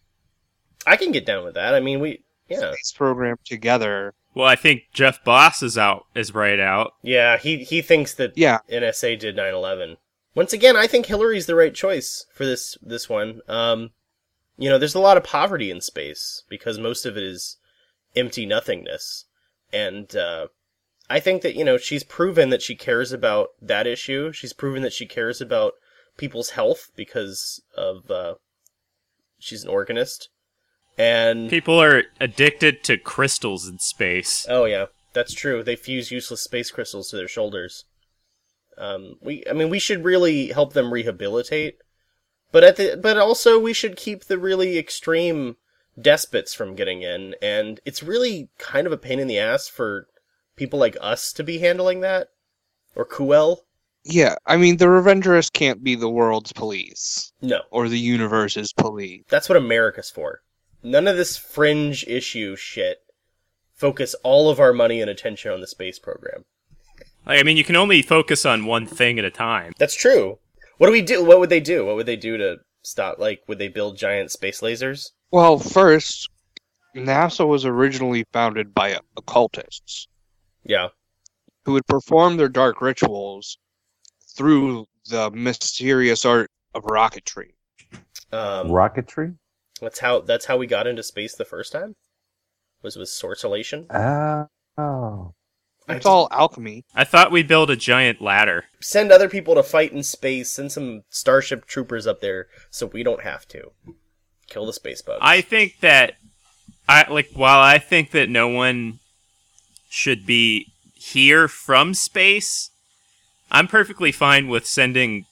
I can get down with that. I mean, space program together. Well, I think Jeff Boss is right out. Yeah, he thinks that Yeah, NSA did 9/11. Once again, I think Hillary's the right choice for this one. There's a lot of poverty in space because most of it is empty nothingness. And I think that, she's proven that she cares about that issue. She's proven that she cares about people's health because of she's an organist. And People are addicted to crystals in space. oh yeah, that's true. They fuse useless space crystals to their shoulders. We should really help them rehabilitate, but also we should keep the really extreme despots from getting in. And it's really kind of a pain in the ass for people like us to be handling that, or Kuel. yeah. I mean, the Revengers can't be the world's police No, or the universe's police. that's what America's for. None of this fringe issue shit. Focus all of our money and attention on the space program. You can only focus on one thing at a time. That's true. What do we do? What would they do? What would they do to stop? Like, would they build giant space lasers? Well, first, NASA was originally founded by occultists Yeah. who would perform their dark rituals through the mysterious art of rocketry. Rocketry? That's how we got into space the first time. Was with sorcelation. Oh. It's all alchemy. I thought we'd build a giant ladder. Send other people to fight in space. Send some Starship Troopers up there so we don't have to kill the space bugs. I think that while I think that no one should be here from space, I'm perfectly fine with sending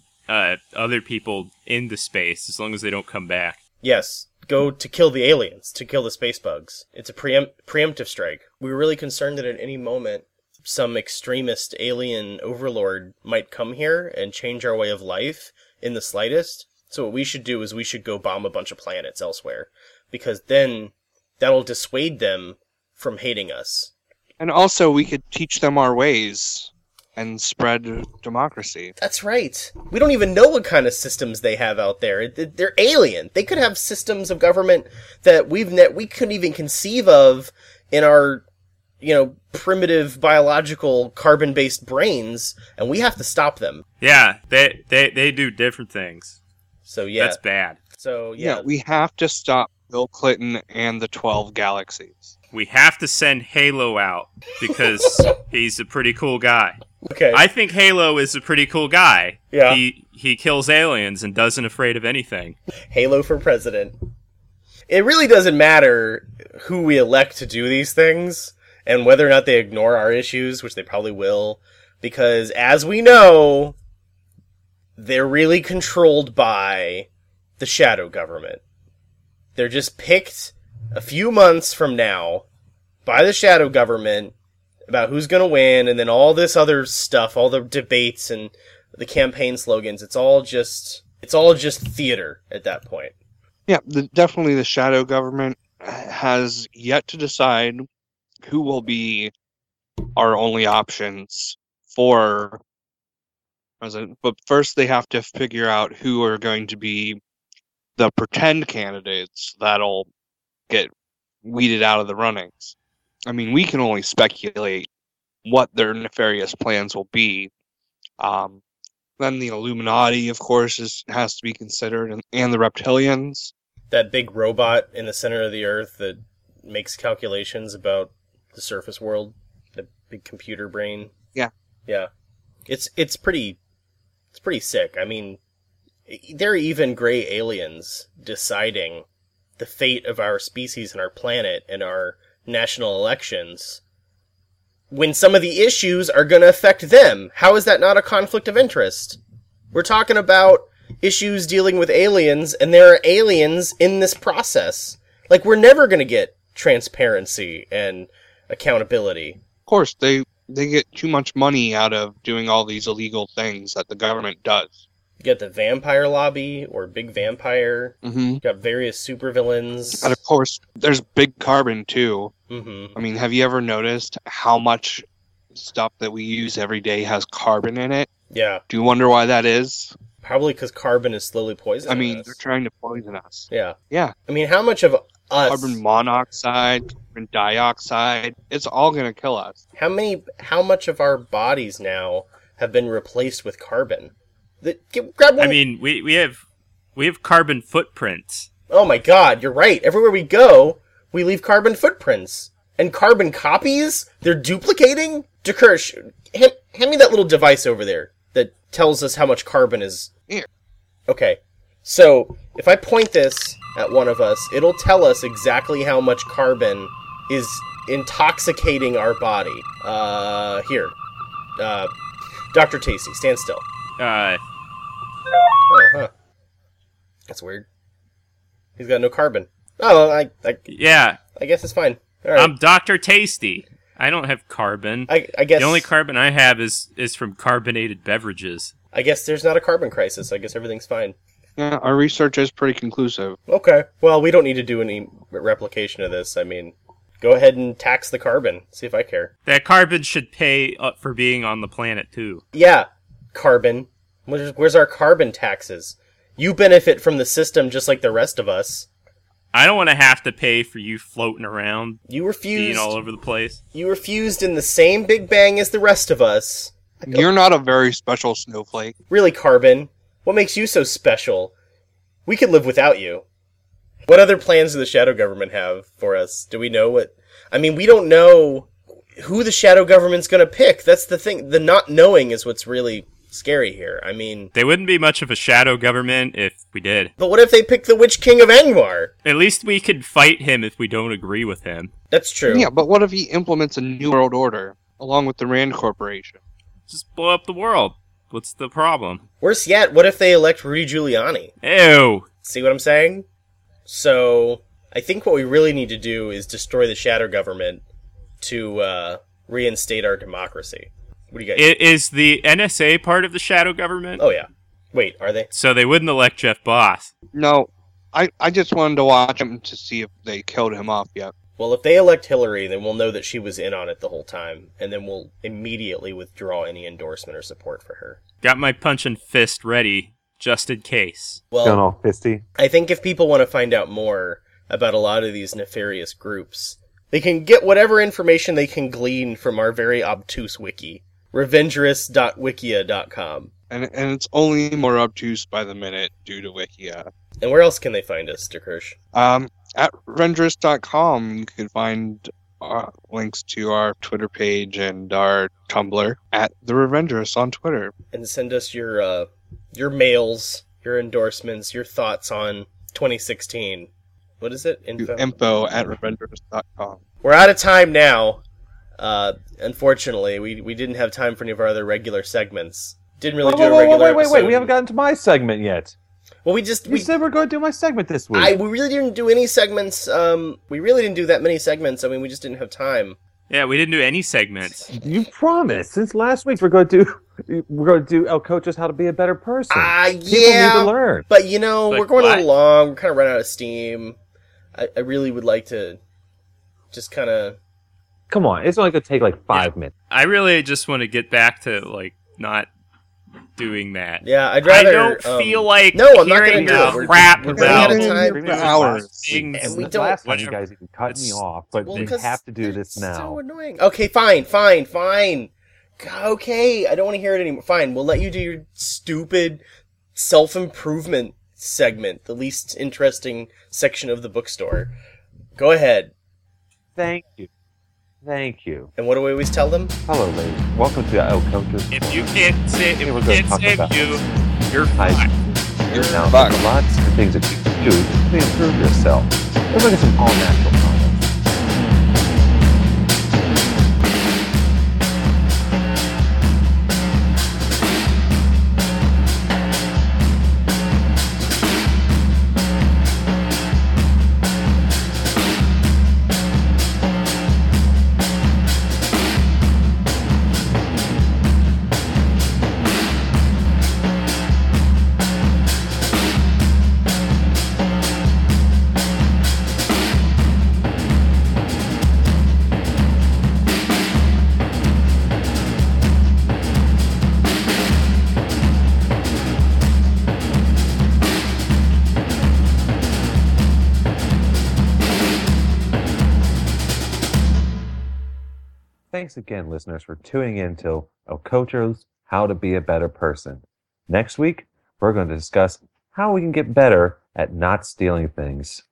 other people into space as long as they don't come back. Yes, go to kill the aliens, to kill the space bugs. It's a preemptive strike. We were really concerned that at any moment some extremist alien overlord might come here and change our way of life in the slightest. So what we should do is we should go bomb a bunch of planets elsewhere, because then that'll dissuade them from hating us. And also, we could teach them our ways and spread democracy. That's right. We don't even know what kind of systems they have out there. They're alien. They could have systems of government that we couldn't even conceive of in our, primitive biological carbon-based brains, and we have to stop them. Yeah, they do different things. So yeah. That's bad. So Yeah, yeah. we have to stop Bill Clinton and the 12 Galaxies. We have to send Halo out because he's a pretty cool guy. Okay. I think Halo is a pretty cool guy. Yeah. He kills aliens and doesn't afraid of anything. Halo for president. It really doesn't matter who we elect to do these things and whether or not they ignore our issues, which they probably will, because as we know, they're really controlled by the shadow government. They're just picked a few months from now by the shadow government about who's going to win, and then all this other stuff, all the debates and the campaign slogans, it's all just theater at that point. Yeah, definitely the shadow government has yet to decide who will be our only options for president. But first they have to figure out who are going to be the pretend candidates that'll get weeded out of the runnings. I mean, we can only speculate what their nefarious plans will be. Then the Illuminati, of course, has to be considered, and the reptilians. That big robot in the center of the Earth that makes calculations about the surface world. The big computer brain. Yeah. Yeah. It's pretty sick. I mean, there are even gray aliens deciding the fate of our species and our planet and our national elections when some of the issues are going to affect them. How is that not a conflict of interest? We're talking about issues dealing with aliens, and there are aliens in this process. Like, we're never going to get transparency and accountability. Of course, they get too much money out of doing all these illegal things that the government does. You got the vampire lobby, or Big Vampire. Mm-hmm. You got various supervillains. And of course, there's Big Carbon, too. Mm-hmm. I mean, have you ever noticed how much stuff that we use every day has carbon in it? Yeah. Do you wonder why that is? Probably because carbon is slowly poisoning I mean, us. they're trying to poison us. Yeah. Yeah. I mean, how much of us... Carbon monoxide, carbon dioxide, it's all going to kill us. How much of our bodies now have been replaced with carbon? Grab one. I mean, we have carbon footprints. Oh my god, you're right. Everywhere we go, we leave carbon footprints. And carbon copies? They're duplicating? Dekirsch, hand me that little device over there that tells us how much carbon is... Here. Okay. So, if I point this at one of us, it'll tell us exactly how much carbon is intoxicating our body. Here. Dr. Tacey, stand still. Oh, huh. That's weird. He's got no carbon. Oh, I guess it's fine. All right. I'm Dr. Tasty. I don't have carbon. I guess the only carbon I have is from carbonated beverages. I guess there's not a carbon crisis. I guess everything's fine. Yeah, our research is pretty conclusive. Okay. Well, we don't need to do any replication of this. I mean, go ahead and tax the carbon. See if I care. That carbon should pay for being on the planet, too. Yeah, carbon. Where's our carbon taxes? You benefit from the system just like the rest of us. I don't want to have to pay for you floating around, You refused. being all over the place. You refused in the same Big Bang as the rest of us. You're not a very special snowflake. Really, Carbon? What makes you so special? We could live without you. What other plans does the Shadow Government have for us? Do we know what... I mean, we don't know who the Shadow Government's gonna pick. That's the thing. The not knowing is what's really scary here. I mean... They wouldn't be much of a shadow government if we did. But what if they pick the Witch King of Angmar? At least we could fight him if we don't agree with him. That's true. Yeah, but what if he implements a new world order, along with the Rand Corporation? Just blow up the world. What's the problem? Worse yet, what if they elect Rudy Giuliani? Ew. See what I'm saying? So, I think what we really need to do is destroy the Shadow Government to reinstate our democracy. What do you guys... Is the NSA part of the shadow government? Oh, yeah. Wait, are they? So they wouldn't elect Jeff Boss. No, I just wanted to watch him to see if they killed him off yet. Well, if they elect Hillary, then we'll know that she was in on it the whole time, and then we'll immediately withdraw any endorsement or support for her. Got my punching fist ready, just in case. Going Well, all fisty. I think if people want to find out more about a lot of these nefarious groups, they can get whatever information they can glean from our very obtuse wiki, revengerous.wikia.com. And it's only more obtuse by the minute due to Wikia. And where else can they find us, Dekirsch? At Renderous.com, you can find links to our Twitter page and our Tumblr at The Renderous on Twitter. And send us your mails, your endorsements, your thoughts on 2016. What is it? Info at Renderous.com. We're out of time now. Unfortunately, we didn't have time for any of our other regular segments. Didn't really do a regular episode. Wait, we haven't gotten to my segment yet. Well, You said we're going to do my segment this week. we really didn't do any segments. We really didn't do that many segments. I mean, we just didn't have time. Yeah, we didn't do any segments. You promised. Since last week, we're going to do El Coach's How to Be a Better Person. People need to learn. But Like we're going a what? little long. We're kind of running out of steam. I really would like to just kind of. Come on, it's only going to take like 5 minutes. I really just want to get back to like not doing that. Yeah, I'd rather. I don't feel like no, I'm not hearing gonna do it. the We're crap running about out of time. For hours. things. And we Last don't- time you guys even cut me off, but Well, we because have to do this it's now. so annoying. Okay, fine. Okay, I don't want to hear it anymore. Fine, we'll let you do your stupid self-improvement segment, the least interesting section of the bookstore. Go ahead. Thank you. Thank you. And what do we always tell them? Hello, ladies. Welcome to El Coach's. If you can't save, We're gonna talk about- you're Hi. fine. Now, Fuck. there's lots of things that you can do to improve yourself. Let's look at some all-natural products. Thanks again, listeners, for tuning in to El Coach's How to Be a Better Person. Next week, we're going to discuss how we can get better at not stealing things.